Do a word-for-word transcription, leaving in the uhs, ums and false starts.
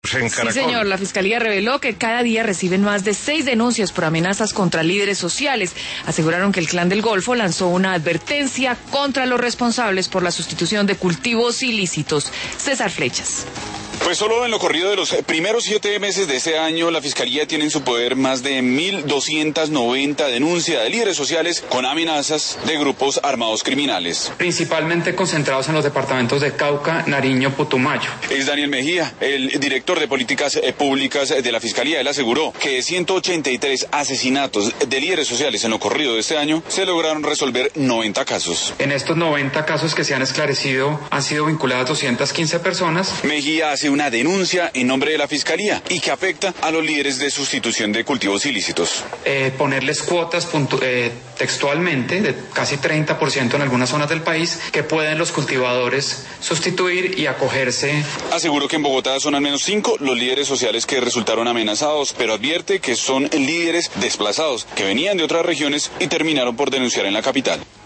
En Sí, señor, la Fiscalía reveló que cada día reciben más de seis denuncias por amenazas contra líderes sociales. Aseguraron que el Clan del Golfo lanzó una advertencia contra los responsables por la sustitución de cultivos ilícitos. César Flechas. Pues solo en lo corrido de los primeros siete meses de este año, la Fiscalía tiene en su poder más de mil doscientas noventa denuncias de líderes sociales con amenazas de grupos armados criminales. Principalmente concentrados en los departamentos de Cauca, Nariño, Putumayo. Es Daniel Mejía, el director de políticas públicas de la Fiscalía. Él aseguró que de ciento ochenta y tres asesinatos de líderes sociales en lo corrido de este año, se lograron resolver noventa casos. En estos noventa casos que se han esclarecido, han sido vinculadas doscientas quince personas. Mejía hace una denuncia en nombre de la Fiscalía y que afecta a los líderes de sustitución de cultivos ilícitos. Eh, ponerles cuotas punto, eh, textualmente de casi treinta por ciento en algunas zonas del país que pueden los cultivadores sustituir y acogerse. Aseguró que en Bogotá son al menos cinco los líderes sociales que resultaron amenazados, pero advierte que son líderes desplazados que venían de otras regiones y terminaron por denunciar en la capital.